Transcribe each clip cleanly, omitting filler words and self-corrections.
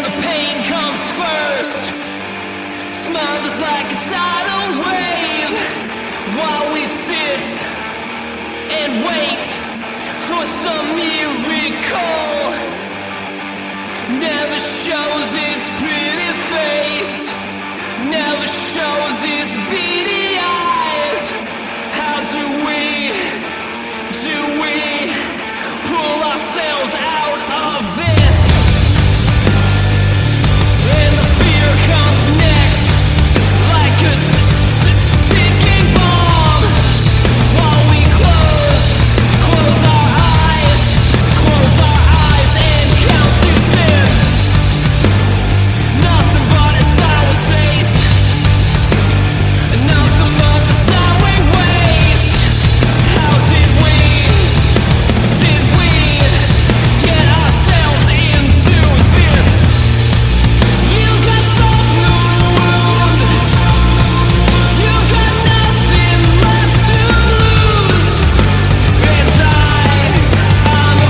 the pain comes first. Smothers like a tidal wave while we sit and wait for some miracle. Never shows its pretty face, never shows its beady eyes. How do we pull ourselves out of this? And the fear comes next, like a ticking bomb. While we close our eyes and count to 10. Nothing but a sour taste, nothing but the sour waste. How did we get ourselves into this? You got salt in the wound, you got nothing left to lose. And I'm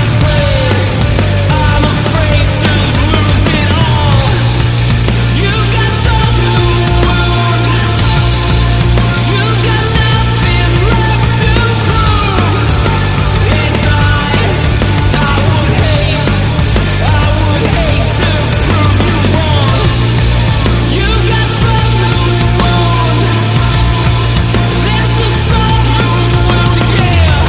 afraid to lose it all. You got salt in the wound, you got nothing left to prove. And I would hate to prove you wrong. You got salt in the wound, there's a salt in the wound, yeah.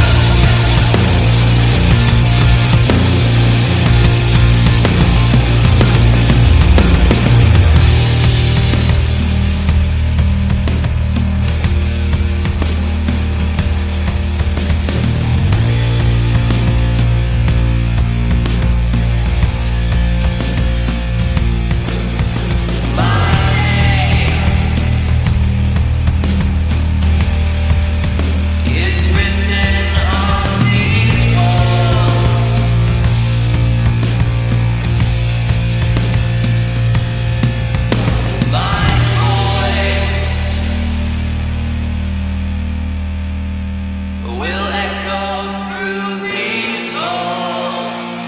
It's written on these walls. My voice will echo through these halls.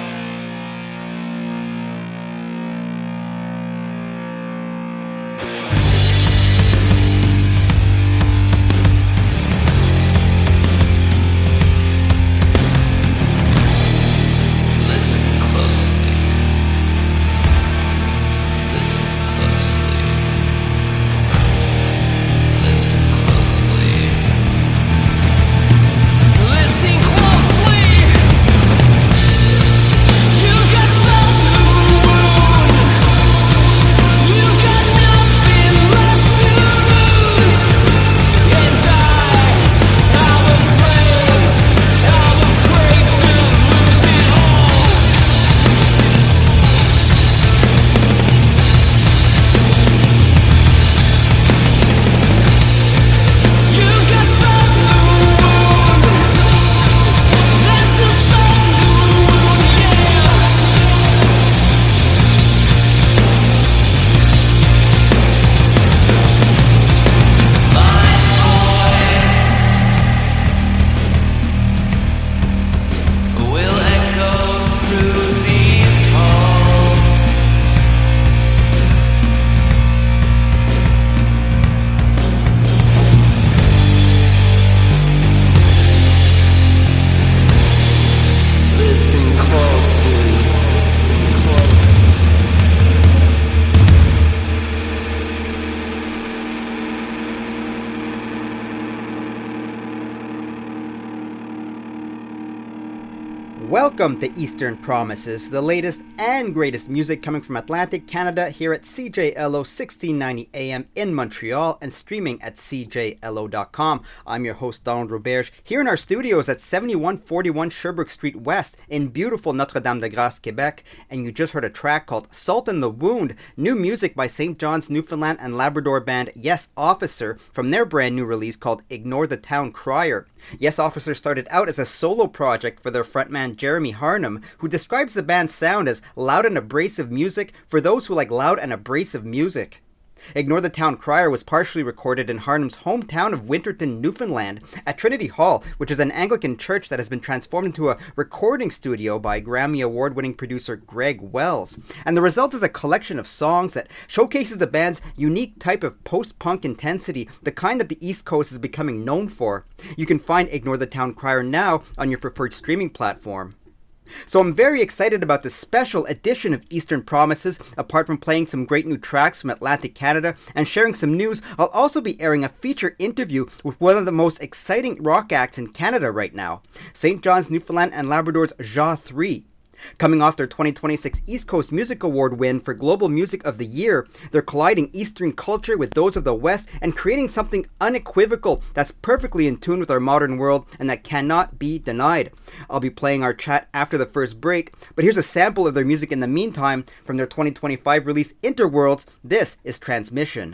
Listen closely. Listen closely. Listen closely. Listen closely. You got salt in the wound, you got nothing left to lose. And I'm afraid to lose it all. You got salt in the wound, there's the salt in the wound, yeah. My voice will echo through these halls. Listen closely. Listen closely. Welcome to Eastern Promises, the latest and greatest music coming from Atlantic Canada here at CJLO 1690 AM in Montreal and streaming at cjlo.com. I'm your host Donald Roberge here in our studios at 7141 Sherbrooke Street West in beautiful Notre-Dame-de-Grâce, Quebec, and you just heard a track called Salt in the Wound, new music by St. John's, Newfoundland and Labrador band Yes Officer from their brand new release called Ignore the Town Crier. Yes Officer started out as a solo project for their frontman Jeremy Harnum, who describes the band's sound as loud and abrasive music for those who like loud and abrasive music. Ignore the Town Crier was partially recorded in Harnham's hometown of Winterton, Newfoundland, at Trinity Hall, which is an Anglican church that has been transformed into a recording studio by Grammy Award-winning producer Greg Wells. And the result is a collection of songs that showcases the band's unique type of post-punk intensity, the kind that the East Coast is becoming known for. You can find Ignore the Town Crier now on your preferred streaming platform. So I'm very excited about this special edition of Eastern Promises. Apart from playing some great new tracks from Atlantic Canada and sharing some news, I'll also be airing a feature interview with one of the most exciting rock acts in Canada right now, St. John's, Newfoundland and Labrador's Jaw 3. Coming off their 2026 East Coast Music Award win for Global Music of the Year, they're colliding Eastern culture with those of the West and creating something unequivocal that's perfectly in tune with our modern world and that cannot be denied. I'll be playing our chat after the first break, but here's a sample of their music in the meantime from their 2025 release Interworlds. This is Transmission.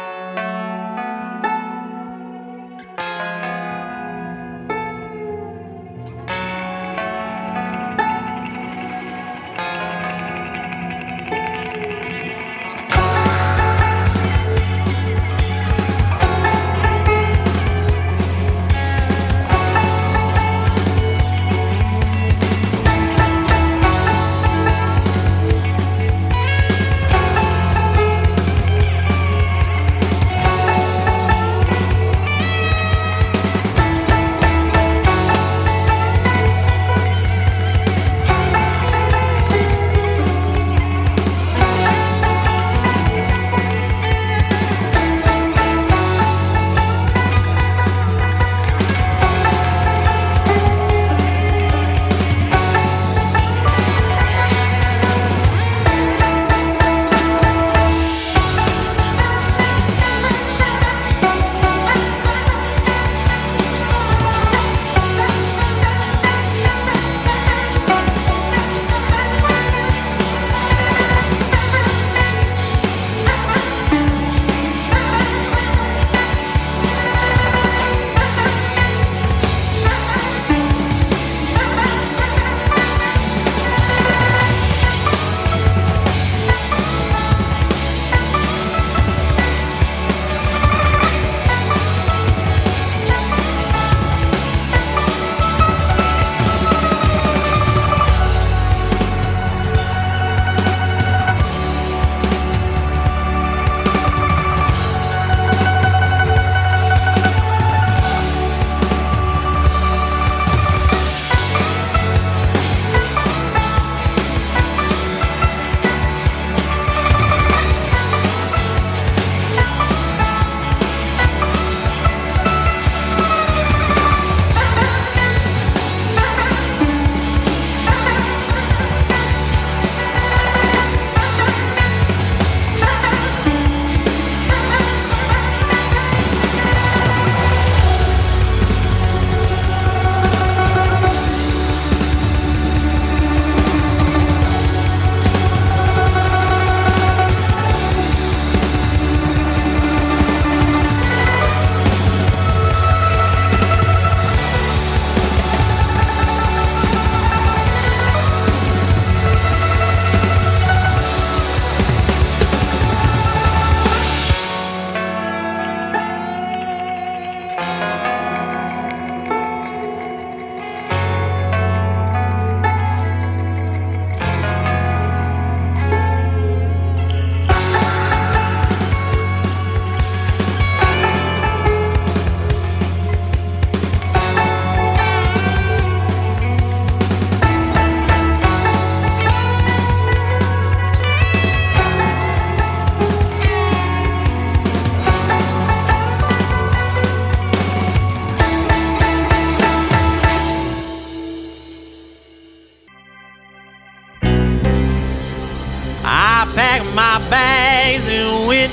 bags and went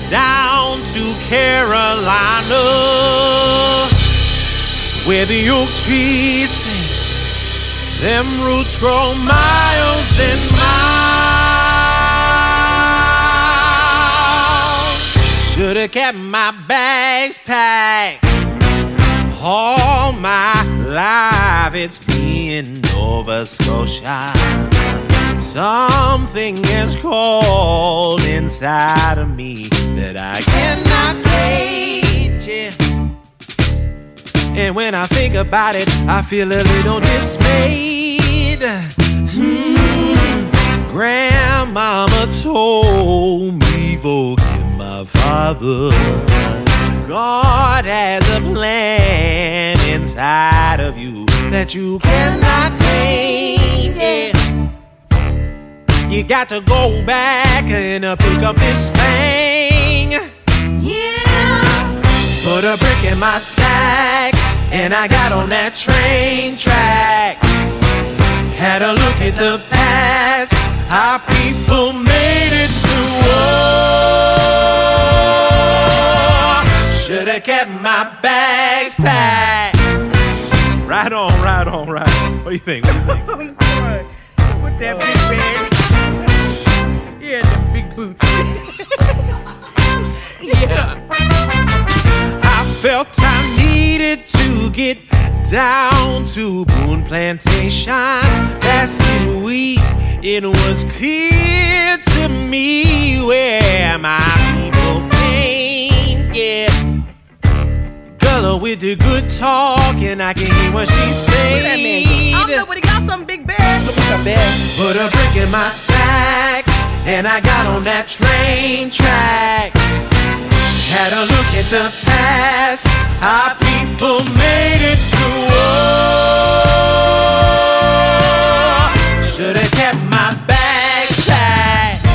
down to Carolina, where the oak trees sing, them roots grow miles and miles. Should've kept my bags packed all my life. It's been Nova Scotia. Something is cold inside of me that I cannot gauge. Yeah. And when I think about it, I feel a little dismayed. Grandmama told me, forgive my father. God has a plan inside of you that you cannot tame. Yeah. You got to go back and pick up this thing. Yeah. Put a brick in my sack and I got on that train track. Had a look at the past, how people made it through war. Should've kept my bags packed. Right on, right on, right on. What do you think? What do you think? With that big bag. Yeah, the big boots. Yeah. I felt I needed to get down to Boone Plantation, basket wheat. It was clear to me where my people came. Yeah, girl with the good talk, and I can hear what she said. I don't know, but he got some big bags. Put a brick in my sack, and I got on that train track. Had a look at the past, how people made it through war. Should've kept my bags packed.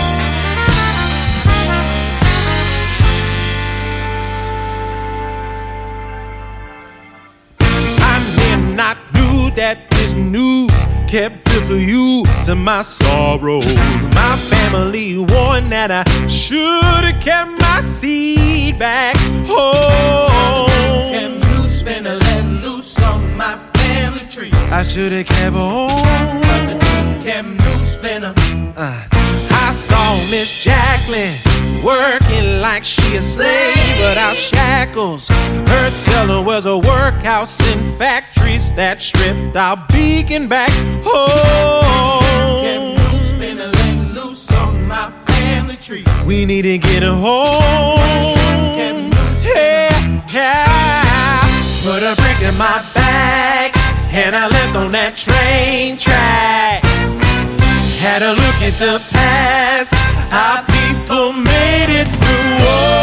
I did not knew that this news kept it for you to my sorrows. My family warned that I should've kept my seed back home. Kept loose, finna let loose on my family tree. I should've kept home. But the truth kept loose, finna. I saw Miss Jacqueline working like she a slave without shackles. Her teller was a workhouse in factories that stripped our beacon back home. Kept loose, finna let loose on my family tree. We need to get home. Kept loose, Yeah, yeah. Put a brick in my bag and I left on that train track. Had a look at the past, how people made it through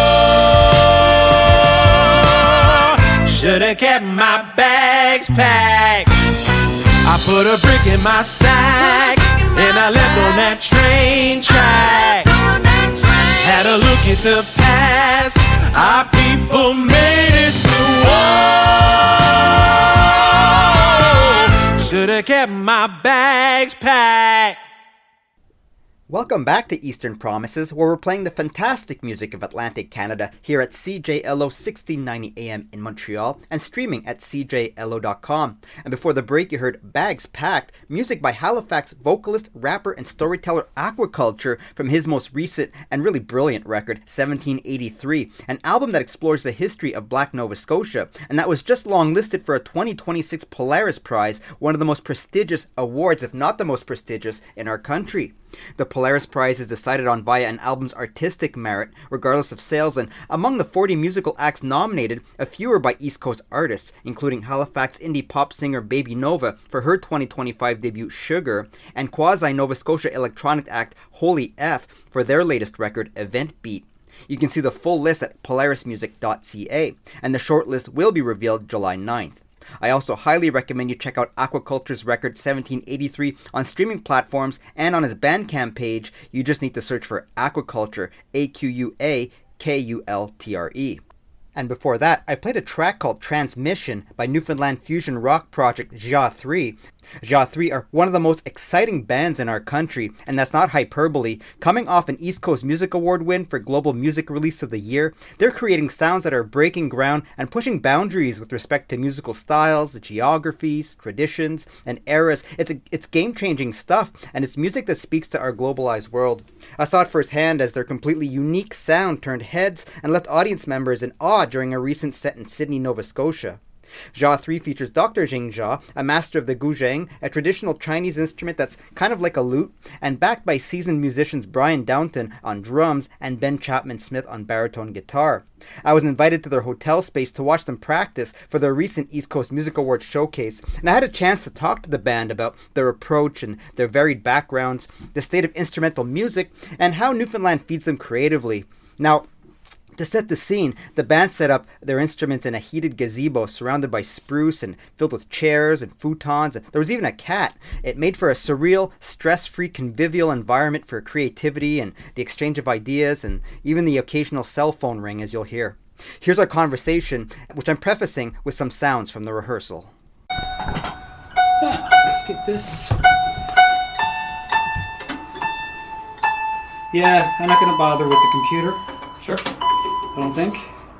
war. Should've kept my bags packed. I put a brick in my sack and I left on that train track. Had a look at the past, how people made it through war. Should've kept my bags packed. Welcome back to Eastern Promises, where we're playing the fantastic music of Atlantic Canada here at CJLO 1690 AM in Montreal and streaming at cjlo.com. And before the break, you heard Bags Packed, music by Halifax vocalist, rapper, and storyteller Aquaculture from his most recent and really brilliant record, 1783, an album that explores the history of Black Nova Scotia, and that was just longlisted for a 2026 Polaris Prize, one of the most prestigious awards, if not the most prestigious, in our country. The Polaris Prize is decided on via an album's artistic merit, regardless of sales, and among the 40 musical acts nominated, a few are by East Coast artists, including Halifax indie pop singer Baby Nova for her 2025 debut Sugar, and quasi-Nova Scotia electronic act Holy F for their latest record Event Beat. You can see the full list at polarismusic.ca, and the short list will be revealed July 9th. I also highly recommend you check out Aquaculture's record 1783 on streaming platforms and on his Bandcamp page. You just need to search for Aquaculture, Aquakultre. And before that, I played a track called Transmission by Newfoundland fusion rock project Ja 3. Ja 3 are one of the most exciting bands in our country, and that's not hyperbole. Coming off an East Coast Music Award win for Global Music Release of the Year, they're creating sounds that are breaking ground and pushing boundaries with respect to musical styles, geographies, traditions, and eras. It's game-changing stuff, and it's music that speaks to our globalized world. I saw it firsthand as their completely unique sound turned heads and left audience members in awe during a recent set in Sydney, Nova Scotia. Jia 3 features Dr. Jing Jia, a master of the guzheng, a traditional Chinese instrument that's kind of like a lute, and backed by seasoned musicians Brian Downton on drums and Ben Chapman Smith on baritone guitar. I was invited to their hotel space to watch them practice for their recent East Coast Music Awards showcase, and I had a chance to talk to the band about their approach and their varied backgrounds, the state of instrumental music, and how Newfoundland feeds them creatively. Now, to set the scene, the band set up their instruments in a heated gazebo surrounded by spruce and filled with chairs and futons. And there was even a cat. It made for a surreal, stress-free, convivial environment for creativity and the exchange of ideas and even the occasional cell phone ring, as you'll hear. Here's our conversation, which I'm prefacing with some sounds from the rehearsal. Yeah, let's get this. Yeah, I'm not going to bother with the computer. Sure. I don't think.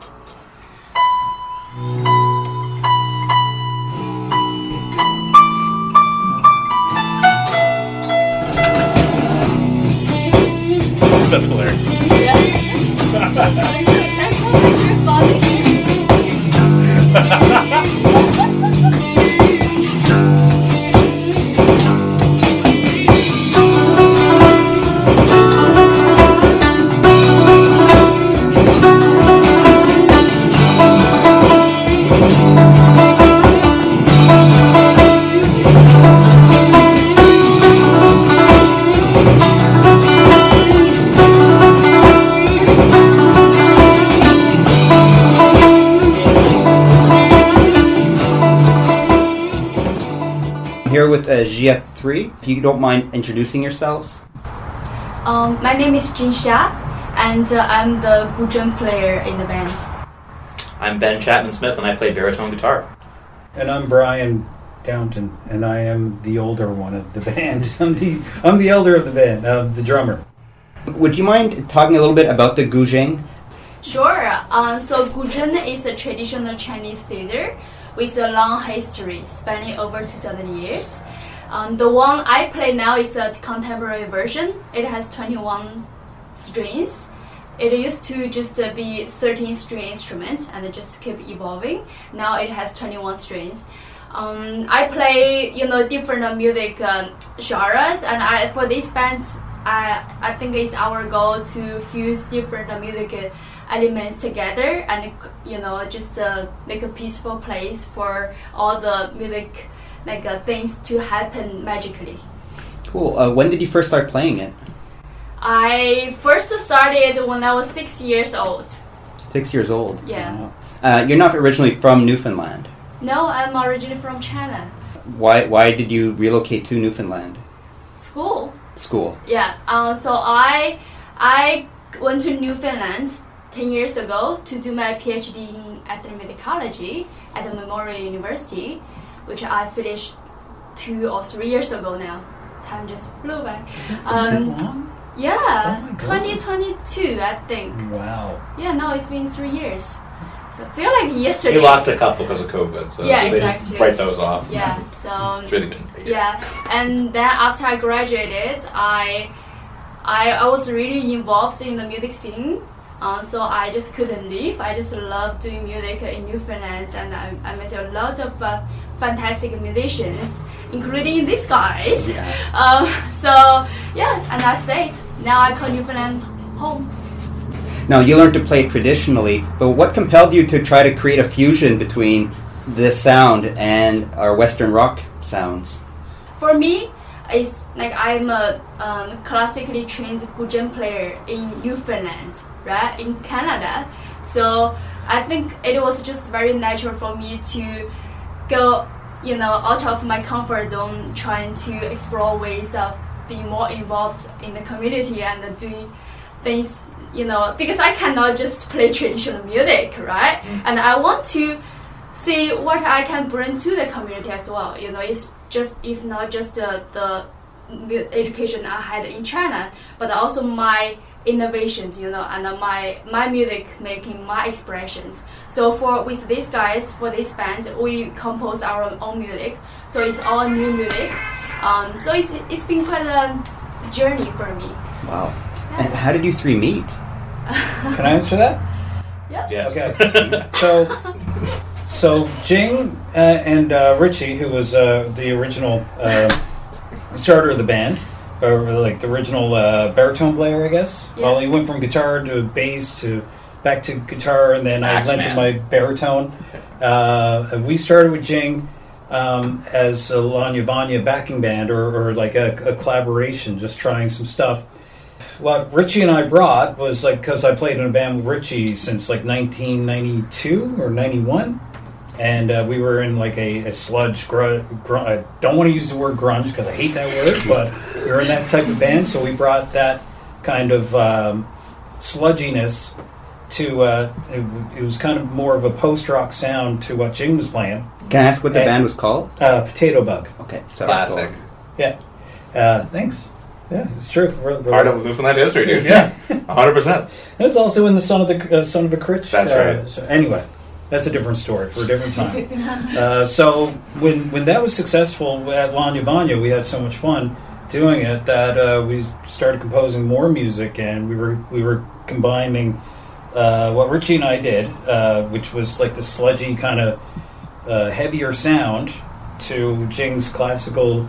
That's hilarious. That's how much your father Here with Jia 3. If you don't mind introducing yourselves. My name is Jin Xia, and I'm the guzheng player in the band. I'm Ben Chapman Smith, and I play baritone guitar. And I'm Brian Downton, and I am the older one of the band. I'm the elder of the band, the drummer. Would you mind talking a little bit about the guzheng? Sure. So guzheng is a traditional Chinese theater with a long history spanning over 2,000 years. The one I play now is a contemporary version. It has 21 strings. It used to just be 13-string instrument and it just keep evolving. Now it has 21 strings. I play, different music genres, and for this band, I think it's our goal to fuse different music elements together and just make a peaceful place for all the music things to happen magically. Cool. When did you first start playing it? I first started when I was 6 years old. 6 years old. Yeah. You're not originally from Newfoundland. No, I'm originally from China. Why did you relocate to Newfoundland? School. Yeah. So I went to Newfoundland 10 years ago to do my PhD in ethnomusicology at the Memorial University, which I finished 2 or 3 years ago now. Time just flew by. Is that that long? Yeah, Oh my God. 2022, I think. Wow. Yeah, now it's been 3 years. So I feel like yesterday. We lost a couple because of COVID, so Yeah, they just exactly. write those off. Yeah, so. It's really been a year. Yeah, and then after I graduated, I was really involved in the music scene. So I just couldn't leave. I just love doing music in Newfoundland, and I met a lot of fantastic musicians, including these guys. Yeah. And I stayed. Now I call Newfoundland home. Now, you learned to play traditionally, but what compelled you to try to create a fusion between this sound and our Western rock sounds? For me, it's like I'm a classically trained guzheng player in Newfoundland, right, in Canada. So I think it was just very natural for me to go, out of my comfort zone, trying to explore ways of being more involved in the community and doing things, because I cannot just play traditional music, right? And I want to see what I can bring to the community as well. It's not just the education I had in China, but also my innovations, and my music making, my expressions. So with these guys, for this band, we compose our own music. So it's all new music. So it's been quite a journey for me. Wow. Yeah. And how did you 3 meet? Can I answer that? Yeah. Yes. Okay. So Jing and Richie, who was the original starter of the band, or like the original baritone player, I guess. Yeah. Well, he went from guitar to bass to back to guitar, and then I lent him my baritone. We started with Jing as a Lanya Vanya backing band, or like a collaboration, just trying some stuff. What Richie and I brought was like, because I played in a band with Richie since like 1992 or 91. And we were in like a sludge I don't want to use the word grunge because I hate that word, but we were in that type of band, so we brought that kind of sludginess to it was kind of more of a post-rock sound to what Jing was playing. Can I ask what the band was called? Potato Bug. Okay, so Classic. Yeah. Thanks. Yeah, it's true. We're Part of Newfoundland history, dude. Yeah, 100%. It was also in the Son of a Critch. That's right. So anyway, that's a different story for a different time. So when that was successful at Lanya Vanya, we had so much fun doing it that we started composing more music, and we were combining what Richie and I did, which was like the sludgy kind of heavier sound, to Jing's classical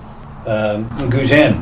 Nguyen.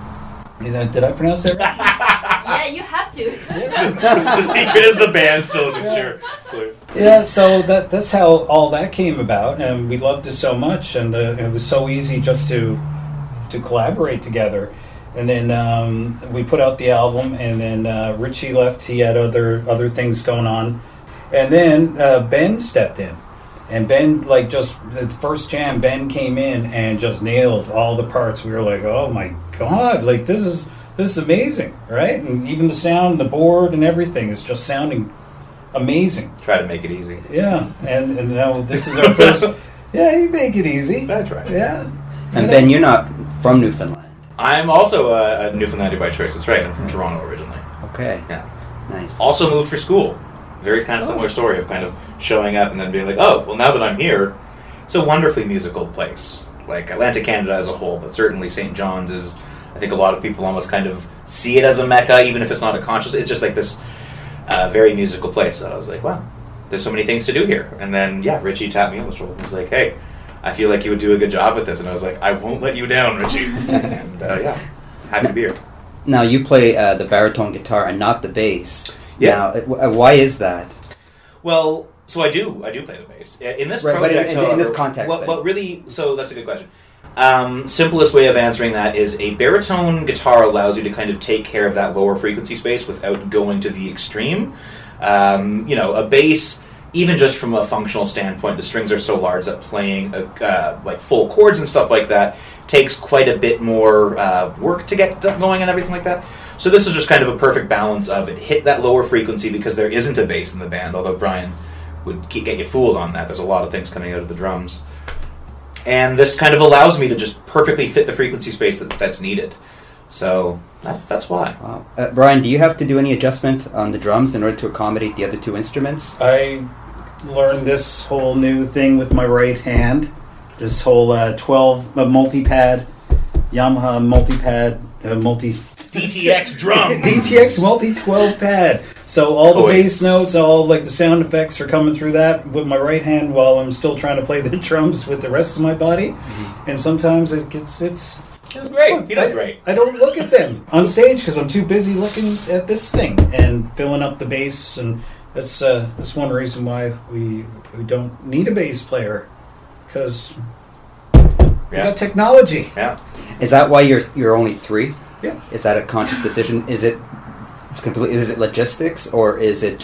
Did I pronounce that right? Yeah, you have to. The secret is the band still isn't sure. Yeah, so that's how all that came about, and we loved it so much, and it was so easy just to collaborate together. And then we put out the album, and then Richie left. He had other things going on, and then Ben stepped in, and Ben, like, just the first jam, Ben came in and just nailed all the parts. We were like, oh my God, like this is amazing, right? And even the sound, the board, and everything is just sounding amazing. Try to make it easy. Yeah, and now this is our first. Yeah, you make it easy. That's right. Yeah. And Ben, you're not from Newfoundland. I'm also a Newfoundlander by choice. That's right. I'm from Toronto originally. Okay. Yeah. Nice. Also moved for school. Very kind of similar story of kind of showing up and then being like, oh, well, now that I'm here, it's a wonderfully musical place. Like Atlantic Canada as a whole, but certainly St. John's is, I think a lot of people almost kind of see it as a mecca, even if it's not a conscious. It's just like this very musical place. So I was like, wow, there's so many things to do here. And then, yeah, Richie tapped me on the shoulder and was like, hey, I feel like you would do a good job with this. And I was like, I won't let you down, Richie. And yeah, happy to be here. Now, you play the baritone guitar and not the bass. Yeah. Now, why is that? Well, so I do play the bass. In this Right, but project, in however, this context, Well, really, so that's a good question. Simplest way of answering that is a baritone guitar allows you to kind of take care of that lower frequency space without going to the extreme. A bass, even just from a functional standpoint, the strings are so large that playing like full chords and stuff like that takes quite a bit more work to get going and everything like that. So this is just kind of a perfect balance of it hit that lower frequency because there isn't a bass in the band, although Brian would get you fooled on that. There's a lot of things coming out of the drums. And this kind of allows me to just perfectly fit the frequency space that's needed. So that's why. Wow. Brian, do you have to do any adjustment on the drums in order to accommodate the other two instruments? I learned this whole new thing with my right hand. This whole 12 multi-pad, Yamaha multi-pad, DTX drums. DTX multi-12 pad. So all the bass notes, all like the sound effects are coming through that with my right hand while I'm still trying to play the drums with the rest of my body. Mm-hmm. And sometimes it's great. He does great. I don't look at them on stage because I'm too busy looking at this thing and filling up the bass. And that's one reason why we don't need a bass player, because we got technology. Yeah. Is that why you're only three? Yeah. Is that a conscious decision? Is it logistics, or was it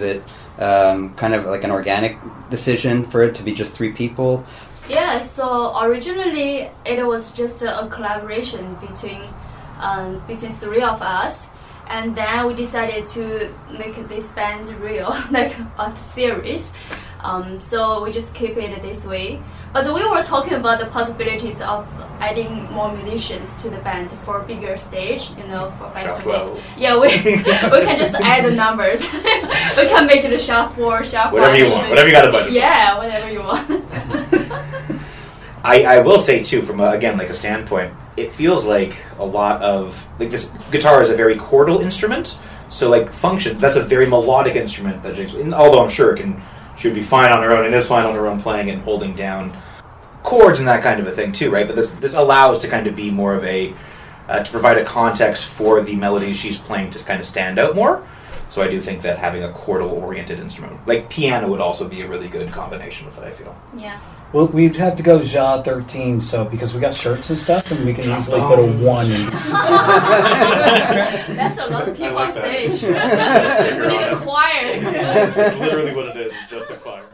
kind of like an organic decision for it to be just three people? Yeah, so originally it was just a collaboration between three of us, and then we decided to make this band real, like a series. So we just keep it this way. But we were talking about the possibilities of adding more musicians to the band for a bigger stage, for festivals. Yeah, we can just add the numbers. We can make it a shot 4, shot 5. Whatever you want, whatever you got a budget. Yeah, whatever you want. I will say too, from a standpoint, it feels like a lot of this guitar is a very chordal instrument. So function, that's a very melodic instrument that Jinx. Although I'm sure it can she would be fine on her own, and is fine on her own playing and holding down chords and that kind of a thing too, right? But this allows to kind of be more of a to provide a context for the melodies she's playing to kind of stand out more. So I do think that having a chordal-oriented instrument, like piano, would also be a really good combination with it, I feel. Yeah. Well, we'd have to go Ja 13, so because we got shirts and stuff, and we can easily put a 1 in. That's a lot of people like on that. stage. Just stick We need around a it. choir. That's literally what it is, it's just a choir.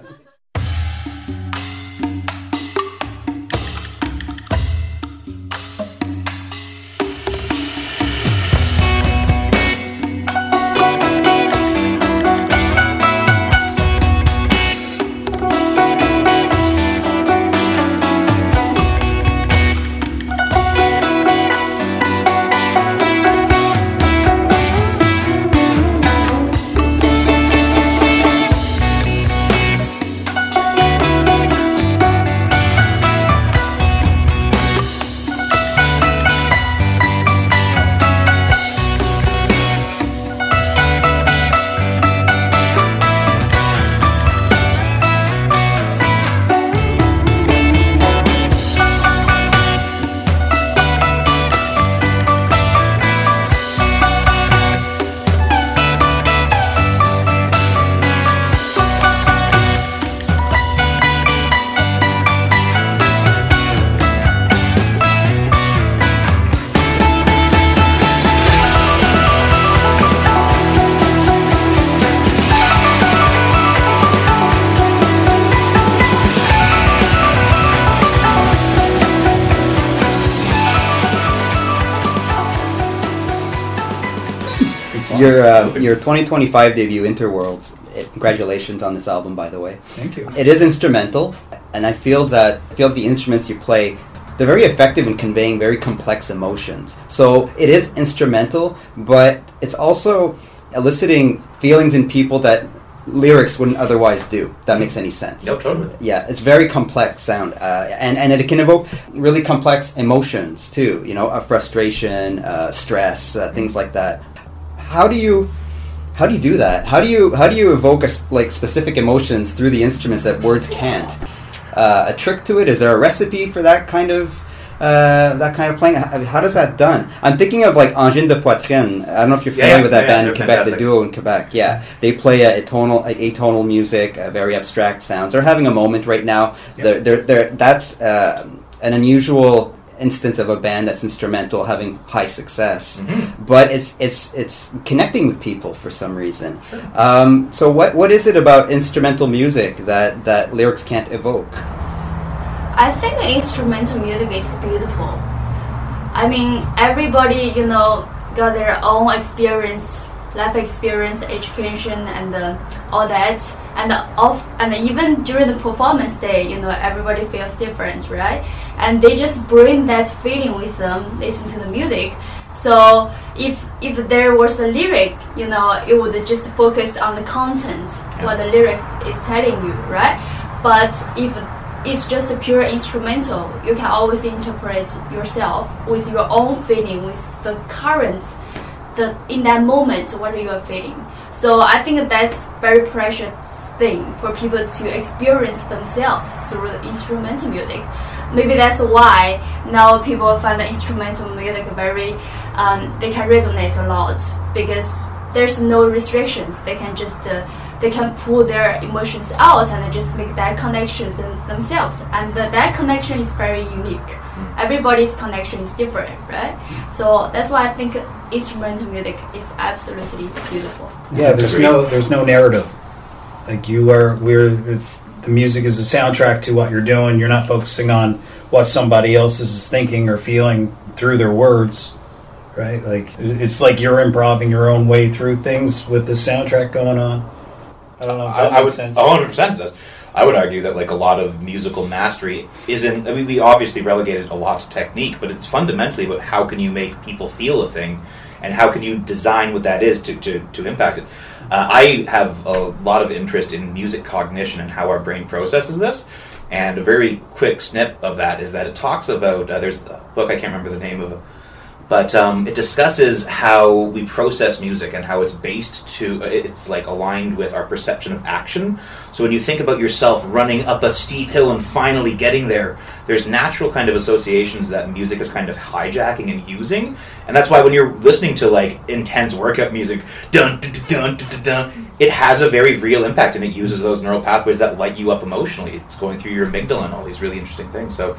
Your 2025 debut, Interworlds. Congratulations on this album, by the way. Thank you. It is instrumental, and I feel the instruments you play, they're very effective in conveying very complex emotions. So it is instrumental, but it's also eliciting feelings in people that lyrics wouldn't otherwise do. If that makes any sense. No, totally. Yeah, it's very complex sound, and it can evoke really complex emotions too. You know, frustration, stress, things like that. How do you do that? How do you evoke specific emotions through the instruments that words can't? A trick to it? Is there a recipe for that kind of playing? How does that done? I'm thinking of like Engine de Poitrine. I don't know if you're familiar with that band in Quebec, fantastic. the duo in Quebec. Yeah, they play atonal music, very abstract sounds. They're having a moment right now. Yep. That's an unusual instance of a band that's instrumental having high success, but it's connecting with people for some reason. So what is it about instrumental music that lyrics can't evoke? I think instrumental music is beautiful. I mean, everybody, got their own experience, life experience, education, and all that. And even during the performance day, everybody feels different, right? And they just bring that feeling with them, listen to the music. So if there was a lyric, it would just focus on the content, what the lyrics is telling you, right? But if it's just a pure instrumental, you can always interpret yourself with your own feeling, with the current, in that moment, what you are feeling. So I think that's very precious thing for people to experience themselves through the instrumental music. Maybe that's why now people find the instrumental music very, they can resonate a lot because there's no restrictions. They can just they can pull their emotions out and just make that connections themselves. And that connection is very unique. Everybody's connection is different, right? So that's why I think instrumental music is absolutely beautiful. Yeah, there's no narrative. Like the music is a soundtrack to what you're doing. You're not focusing on what somebody else is thinking or feeling through their words, right? Like it's like you're improvising your own way through things with the soundtrack going on. I don't know if that makes sense. 100% does. I would argue that like a lot of musical mastery isn't. I mean, we obviously relegated a lot to technique, but it's fundamentally about how can you make people feel a thing, and how can you design what that is to impact it. I have a lot of interest in music cognition and how our brain processes this. And a very quick snip of that is that it talks about, there's a book, I can't remember the name of it, But it discusses how we process music and how it's based to, it's like aligned with our perception of action. So when you think about yourself running up a steep hill and finally getting there, there's natural kind of associations that music is kind of hijacking and using. And that's why when you're listening to like intense workout music, dun dun dun dun dun, dun, dun, it has a very real impact, and it uses those neural pathways that light you up emotionally. It's going through your amygdala and all these really interesting things. So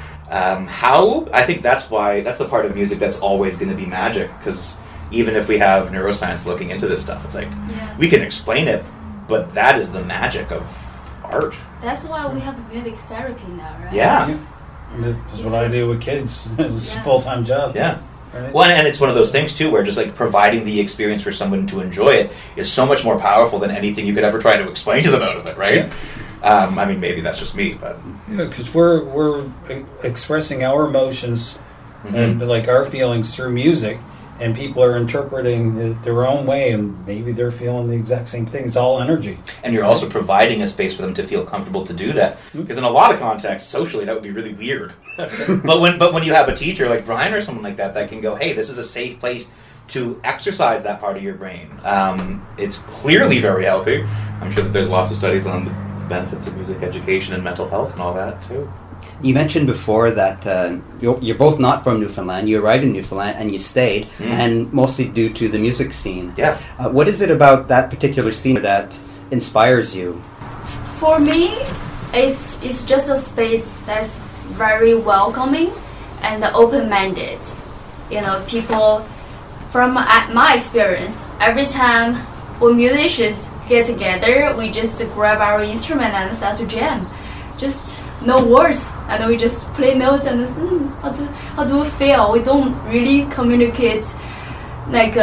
how I think that's the part of music that's always going to be magic, because even if we have neuroscience looking into this stuff, it's like we can explain it, but that is the magic of art. That's why we have music therapy now, right? Yeah. This is what I do with kids. It's a full-time job. Yeah. Right? Well, and it's one of those things too, where just like providing the experience for someone to enjoy it is so much more powerful than anything you could ever try to explain to them out of it, right? Yeah. I mean, maybe that's just me, but because we're expressing our emotions and like our feelings through music, and people are interpreting it their own way, and maybe they're feeling the exact same thing. It's all energy. And you're also providing a space for them to feel comfortable to do that, because in a lot of contexts, socially, that would be really weird. but when you have a teacher like Brian or someone like that can go, hey, this is a safe place to exercise that part of your brain. It's clearly very healthy. I'm sure that there's lots of studies on the benefits of music education and mental health and all that too. You mentioned before that you're both not from Newfoundland. You arrived in Newfoundland and you stayed, and mostly due to the music scene. Yeah. What is it about that particular scene that inspires you? For me, it's just a space that's very welcoming and open-minded. You know, people, from my experience, every time when musicians get together, we just grab our instrument and start to jam. Just no words, and we just play notes and listen. How do we feel? We don't really communicate like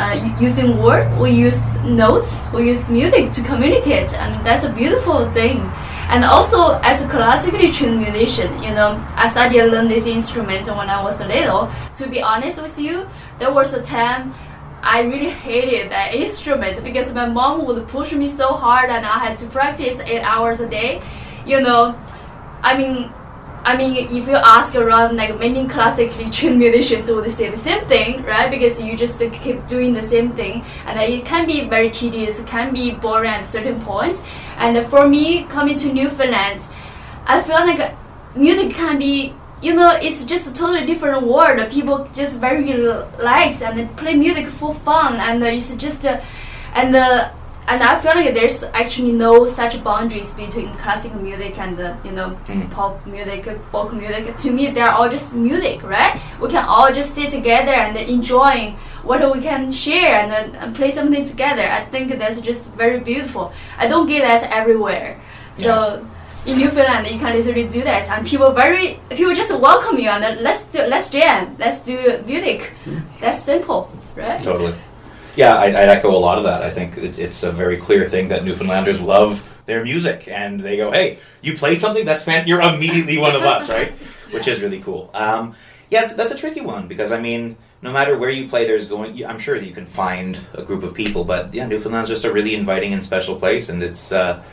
using words. We use notes. We use music to communicate, and that's a beautiful thing. And also, as a classically trained musician, you know, I started to learn this instrument when I was little. To be honest with you, there was a time I really hated that instrument because my mom would push me so hard, and I had to practice 8 hours a day. You know, I mean, if you ask around, like many classically trained musicians would say the same thing, right? Because you just keep doing the same thing, and it can be very tedious, it can be boring at a certain point. And for me, coming to Newfoundland, I feel like music can be, you know, it's just a totally different world. People just very relax and play music for fun, and it's just and I feel like there's actually no such boundaries between classical music and pop music, folk music. To me, they're all just music, right? We can all just sit together and enjoy what we can share and play something together. I think that's just very beautiful. I don't get that everywhere. So in Newfoundland, you can literally do that, and people just welcome you and let's jam, let's do music. That's simple, right? Totally. Yeah, I'd echo a lot of that. I think it's a very clear thing that Newfoundlanders love their music, and they go, hey, you play something, that's fantastic, you're immediately one of us, right? Which is really cool. Yeah, that's a tricky one, because, I mean, no matter where you play, I'm sure that you can find a group of people, but yeah, Newfoundland's just a really inviting and special place, and it's,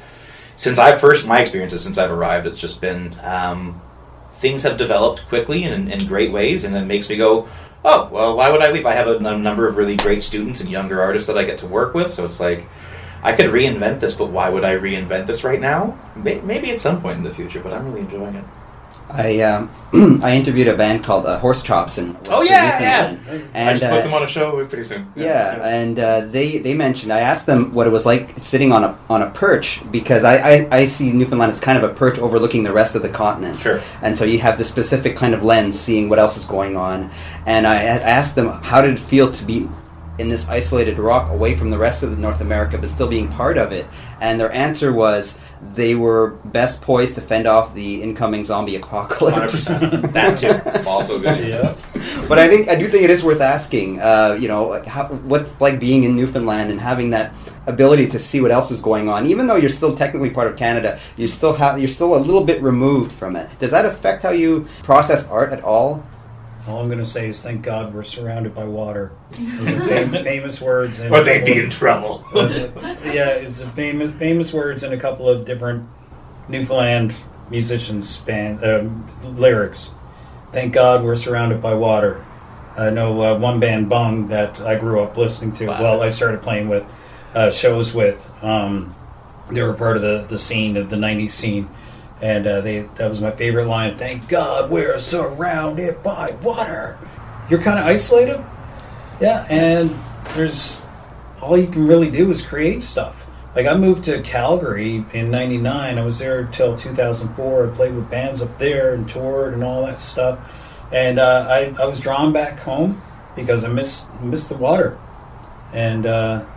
my experiences since I've arrived, it's just been, things have developed quickly and in great ways, and it makes me go, oh, well, why would I leave? I have a number of really great students and younger artists that I get to work with, so it's like, I could reinvent this, but why would I reinvent this right now? Maybe at some point in the future, but I'm really enjoying it. I interviewed a band called Horse Chops in Western Newfoundland. And I just put them on a show pretty soon. And they mentioned, I asked them what it was like sitting on a perch, because I see Newfoundland as kind of a perch overlooking the rest of the continent. Sure. And so you have this specific kind of lens seeing what else is going on. And I asked them, how did it feel to be in this isolated rock away from the rest of North America but still being part of it? And their answer was they were best poised to fend off the incoming zombie apocalypse. 100%. That too. Also good. Yeah. But I do think it is worth asking, what's like being in Newfoundland and having that ability to see what else is going on, even though you're still technically part of Canada. You're still a little bit removed from it. Does that affect how you process art at all? All I'm going to say is thank God we're surrounded by water. Those are famous words. Or they'd be in trouble. It's a famous words in a couple of different Newfoundland musicians' lyrics. Thank God we're surrounded by water. I know one band, Bung, that I grew up listening to. Classic. Well, I started playing with shows with. They were part of the scene, of the 90s scene. And that was my favorite line. Thank God we're surrounded by water. You're kind of isolated. Yeah, and there's all you can really do is create stuff. Like I moved to Calgary in '99. I was there till 2004. I played with bands up there and toured and all that stuff. And I was drawn back home because I miss the water. And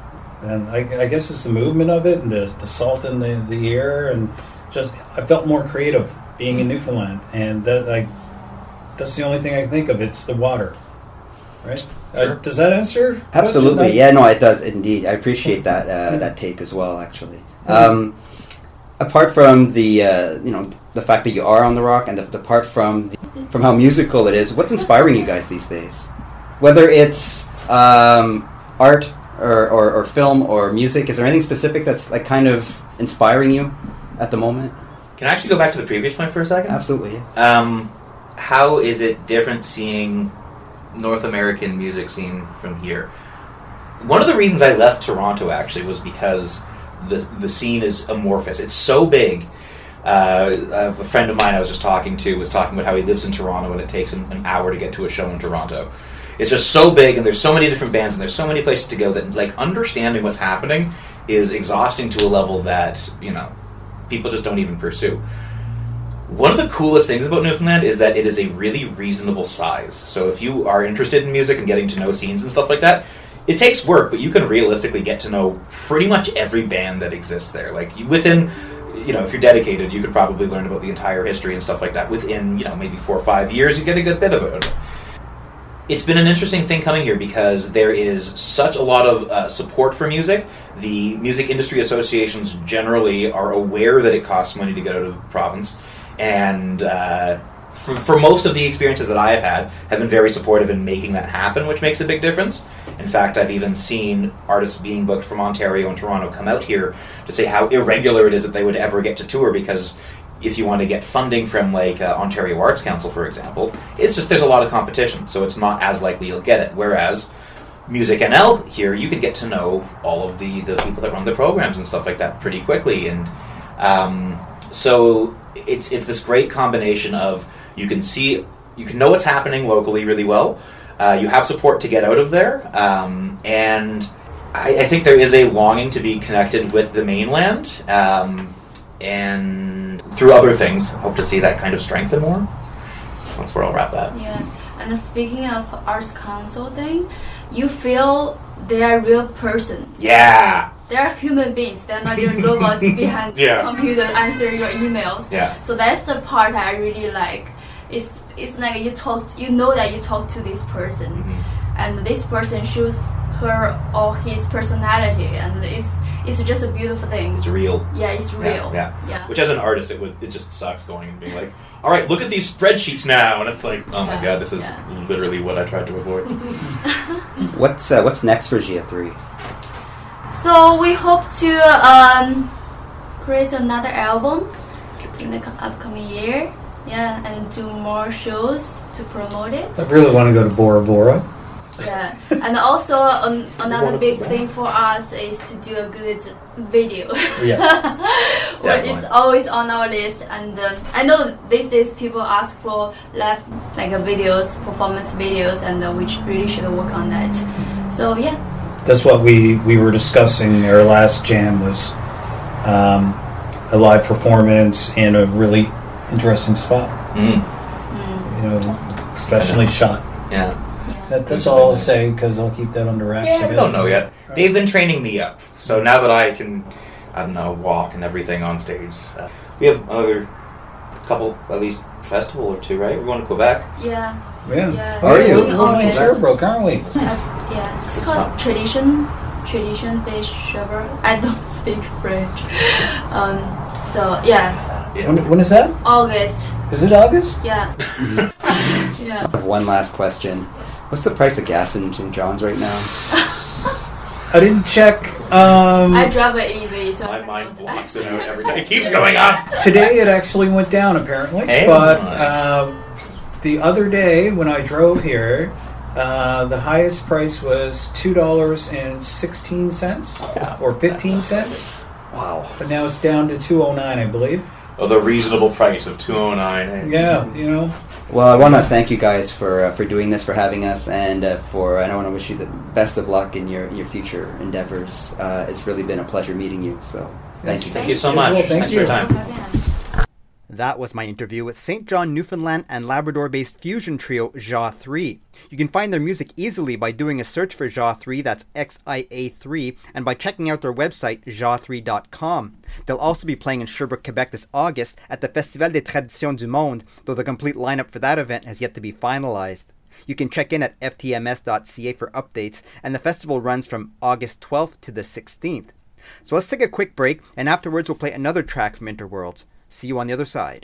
I guess it's the movement of it and the salt in the air, and just I felt more creative being in Newfoundland, and that's the only thing I can think of. It's the water, right? Sure. Does that answer? Absolutely. Question? Yeah, no, it does indeed. I appreciate that that take as well, actually. Apart from the the fact that you are on the rock, and apart from how musical it is, what's inspiring you guys these days? Whether it's art or film or music, is there anything specific that's like kind of inspiring you at the moment? Can I actually go back to the previous point for a second? Absolutely. Yeah. How is it different seeing North American music scene from here? One of the reasons I left Toronto actually was because the scene is amorphous. It's so big. A friend of mine I was just talking to was talking about how he lives in Toronto and it takes him an hour to get to a show in Toronto. It's just so big, and there's so many different bands, and there's so many places to go that like understanding what's happening is exhausting to a level that people just don't even pursue. One of the coolest things about Newfoundland is that it is a really reasonable size. So if you are interested in music and getting to know scenes and stuff like that, it takes work, but you can realistically get to know pretty much every band that exists there. Like within, if you're dedicated, you could probably learn about the entire history and stuff like that. Within, maybe 4 or 5 years, you get a good bit of it. It's been an interesting thing coming here because there is such a lot of support for music. The music industry associations generally are aware that it costs money to get out of the province, and for most of the experiences that I have been very supportive in making that happen, which makes a big difference. In fact, I've even seen artists being booked from Ontario and Toronto come out here to say how irregular it is that they would ever get to tour, because if you want to get funding from like Ontario Arts Council, for example, it's just there's a lot of competition, so it's not as likely you'll get it. Whereas Music NL here, you can get to know all of the people that run the programs and stuff like that pretty quickly, and so it's this great combination of you can know what's happening locally really well. You have support to get out of there, and I think there is a longing to be connected with the mainland. And through other things, hope to see that kind of strengthen more. That's where I'll wrap that. Yeah, and speaking of Arts Council thing, you feel they are real person. Yeah. They are human beings. They're not your robots behind the computer answering your emails. Yeah. So that's the part I really like. It's like you know that you talk to this person, and this person shows her or his personality, and it's just a beautiful thing. It's real. Yeah, it's real. Yeah. Yeah. Which as an artist, it just sucks going and being like, all right, look at these spreadsheets now, and it's like, oh my god, this is literally what I tried to avoid. What's next for Gia 3? So we hope to create another album in the upcoming year. Yeah, and do more shows to promote it. I really want to go to Bora Bora. Yeah, and also another big thing for us is to do a good video. Yeah, Which is always on our list, and I know these days people ask for live videos, performance videos, and we really should work on that. So yeah. That's what we were discussing. Our last jam was a live performance in a really interesting spot. Professionally shot. Yeah. That's all I'll say, because I'll keep that under wraps. Yeah, we don't know yet. They've been training me up, so now that I can, walk and everything on stage. We have another couple, at least, festival or two, right? We're going to Quebec. Yeah. Yeah. Are you? We're going to Sherbrooke, aren't we? Yeah. It's called Tradition de Sherbrooke. I don't speak French. So yeah. When is that? August. Is it August? Yeah. Yeah. One last question. What's the price of gas in St. John's right now? I didn't check. I drive an EV, so My mind blocks it out every time. It keeps going up. Today it actually went down, apparently. Hey. But the other day when I drove here, The highest price was $2.16 or 15 cents. Wow. But now it's down to $2.09, I believe. Oh, the reasonable price of $2.09. Yeah, you know. Well, I want to thank you guys for doing this, for having us, and and I want to wish you the best of luck in your future endeavors. It's really been a pleasure meeting you. So thank you. Thank you so much. Well, thank Thanks for your you. time. That was my interview with St. John, Newfoundland and Labrador-based fusion trio JA 3. You can find their music easily by doing a search for JA 3, that's XIA3, and by checking out their website, ja3.com. They'll also be playing in Sherbrooke, Quebec this August at the Festival des Traditions du Monde, though the complete lineup for that event has yet to be finalized. You can check in at ftms.ca for updates, and the festival runs from August 12th to the 16th. So let's take a quick break, and afterwards we'll play another track from Interworlds. See you on the other side.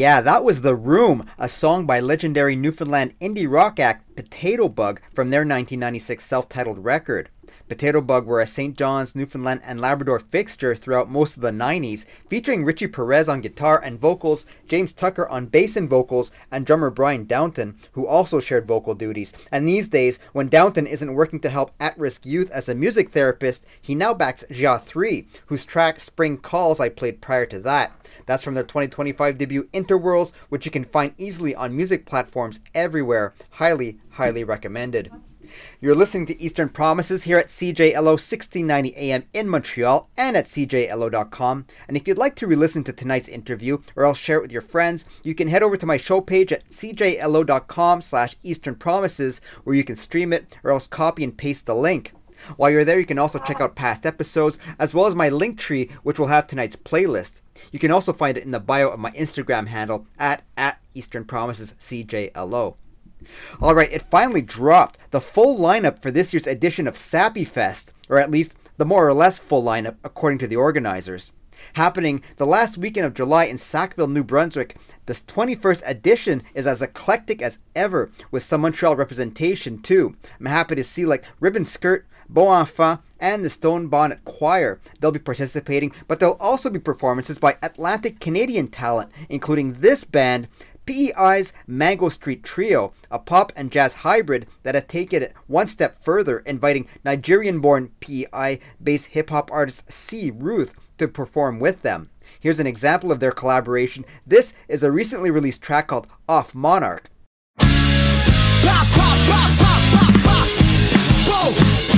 Yeah, that was The Room, a song by legendary Newfoundland indie rock act Potato Bug from their 1996 self-titled record. Potato Bug were a St. John's, Newfoundland and Labrador fixture throughout most of the 90s, featuring Richie Perez on guitar and vocals, James Tucker on bass and vocals, and drummer Brian Downton, who also shared vocal duties. And these days, when Downton isn't working to help at-risk youth as a music therapist, he now backs Jia 3, whose track Spring Calls I played prior to that. That's from their 2025 debut Interworlds, which you can find easily on music platforms everywhere. Highly, highly recommended. You're listening to Eastern Promises here at CJLO 1690 AM in Montreal and at CJLO.com. And if you'd like to re-listen to tonight's interview or else share it with your friends, you can head over to my show page at CJLO.com/Eastern Promises, where you can stream it or else copy and paste the link. While you're there, you can also check out past episodes, as well as my link tree, which will have tonight's playlist. You can also find it in the bio of my Instagram handle at Eastern Promises CJLO. Alright, it finally dropped. The full lineup for this year's edition of Sappy Fest, or at least the more or less full lineup according to the organizers. Happening the last weekend of July in Sackville, New Brunswick, this 21st edition is as eclectic as ever, with some Montreal representation too. I'm happy to see like Ribbon Skirt, Beau Enfant, and the Stone Bonnet Choir. They'll be participating, but there'll also be performances by Atlantic Canadian talent, including this band, PEI's Mango Street Trio, a pop and jazz hybrid that have taken it one step further, inviting Nigerian-born PEI-based hip-hop artist C. Ruth to perform with them. Here's an example of their collaboration. This is a recently released track called Off Monarch. Pop, pop, pop, pop, pop, pop. Whoa.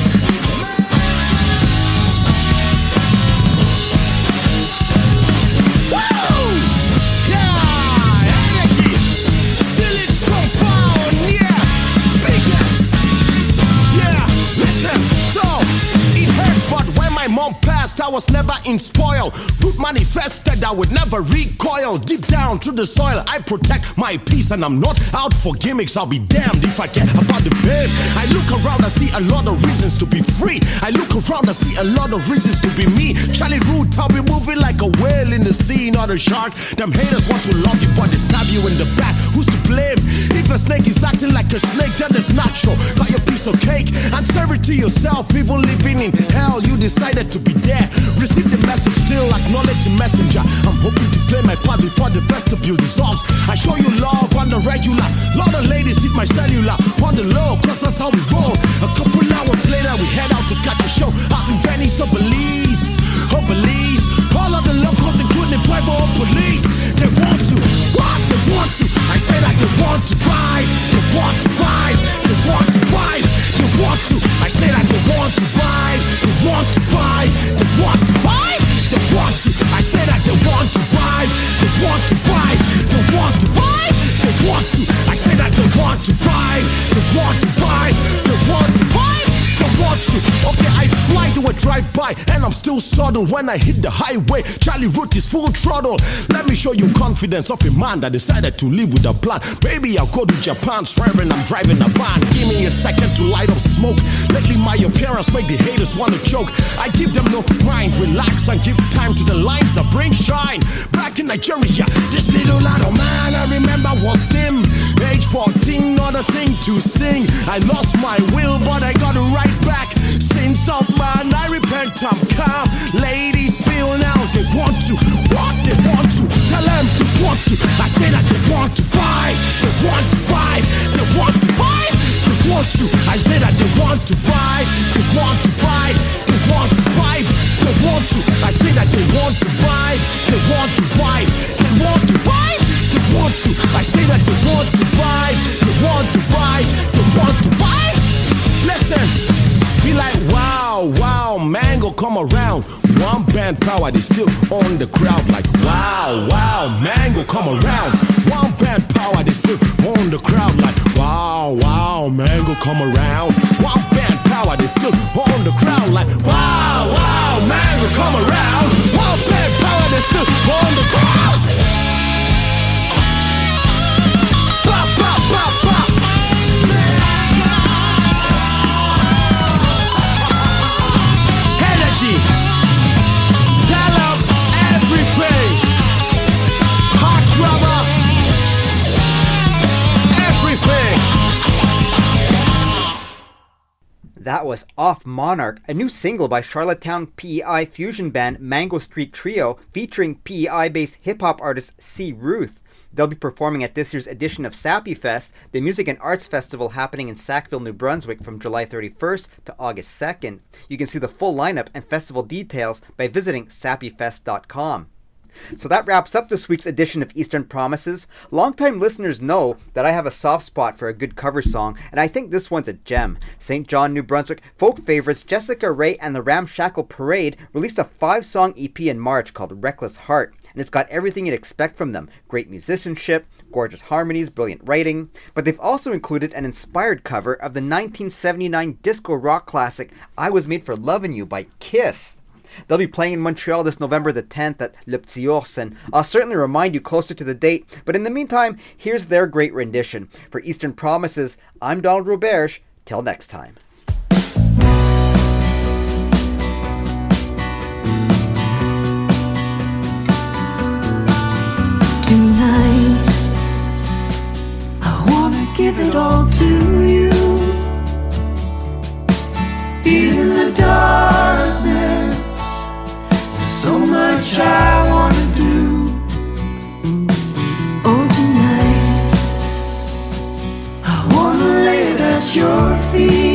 Mom passed, I was never in spoil. Root manifested, I would never recoil. Deep down through the soil, I protect my peace, and I'm not out for gimmicks. I'll be damned if I care about the fame. I look around, I see a lot of reasons to be free. I look around, I see a lot of reasons to be me. Charlie Root, I'll be moving like a whale in the sea, not a shark. Them haters want to love you, but they stab you in the back. Who's to blame? If a snake is acting like a snake, then it's natural. Got your piece of cake, answer it to yourself. People living in hell, you decided to be there. Receive the message, still acknowledge the messenger. I'm hoping to play my part before the vestibule dissolves. I show you love on the regular. Lot of ladies hit my cellular on the low, cause that's how we roll. A couple hours later, we head out to catch a show out in Venice or Belize. Oh, Belize. All of the locals, including private or police. They want to, what? They want to. I say that they want to fight. They want to fight. They want to fight. They want to. I say that they want to fight. They want to fight. They want to fight. They want to. I say that they want to fight. They want to fight. They want to fight. They want to. I say that they want to fight. They want to fight. They want to fight. They want to. Okay, I fly to a drive-by and I'm still sudden when I hit the highway. Charlie Root is full throttle. Let me show you confidence of a man that decided to live with a plan. Maybe I'll go to Japan, swearing I'm driving a van. Give me a second to light up smoke. Lately my appearance make the haters wanna choke. I give them no mind, relax and give time to the lines that bring shine. Back in Nigeria, this little little man I remember was dim. Age 14, not a thing to sing. I lost my will, but I got it right back. Sins of man, I repent, I'm calm. Ladies feel now they want to, what they want to. Tell them they want to. I say that they want to fight. They want to fight. They want to fight. They want to. I say that they want to fight. They want to fight. They want to fight. They want to. I say that they want to fight. They want to fight. They want to fight. They want to. I say that they want to fight. They want to fight. They want to fight. Listen, be like wow, wow, Mango come around. One band power, they still on the crowd. Like wow, wow, Mango come around. One band power, they still on the crowd. Like wow, wow, Mango come around. One band power, they still on the crowd. Like wow, wow, Mango come around. One band power, they still on the crowd. Pop, pop, pop, pop. Energy. Tell them everything. Hot grabber. That was Off Monarch, a new single by Charlottetown PEI fusion band Mango Street Trio featuring PEI-based hip-hop artist C. Ruth. They'll be performing at this year's edition of Sappy Fest, the music and arts festival happening in Sackville, New Brunswick from July 31st to August 2nd. You can see the full lineup and festival details by visiting sappyfest.com. So that wraps up this week's edition of Eastern Promises. Longtime listeners know that I have a soft spot for a good cover song, and I think this one's a gem. St. John, New Brunswick folk favorites Jessica Ray and the Ramshackle Parade released a 5-song EP in March called Reckless Heart, and it's got everything you'd expect from them. Great musicianship, gorgeous harmonies, brilliant writing, but they've also included an inspired cover of the 1979 disco rock classic I Was Made for Lovin' You by Kiss. They'll be playing in Montreal this November the 10th at Le Petit Ours, and I'll certainly remind you closer to the date, but in the meantime, here's their great rendition. For Eastern Promises, I'm Donald Roberge. Till next time. Tonight, I wanna give it all to you. In the darkness, so much I wanna do. Oh, tonight I wanna lay it at your feet.